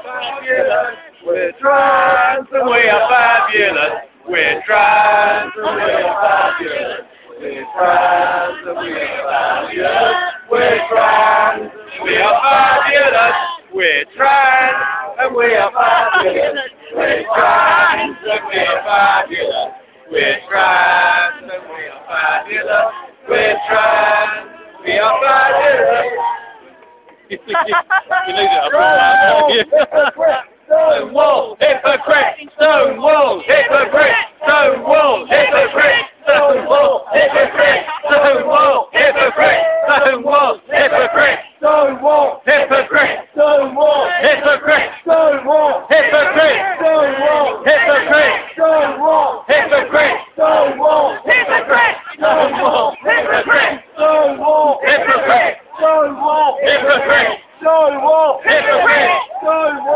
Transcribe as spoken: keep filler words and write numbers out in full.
fabulous. We're trans and we are fabulous. We're trans and we are fabulous. We're trans and we are fabulous. We're trans and we are fabulous. We're trans and we are fabulous. We're trans and we are fabulous. We're trans and we are fabulous. We're trans. We are fabulous. You leave it up. Stonewall, hypocrite, Stonewall, hypocrite, Stonewall, hypocrite, Stonewall, hypocrite, Stonewall, hypocrite, Stonewall, hypocrite, Stonewall, hypocrite, Stonewall, hypocrite, Stonewall, hypocrite, Stonewall, hypocrite.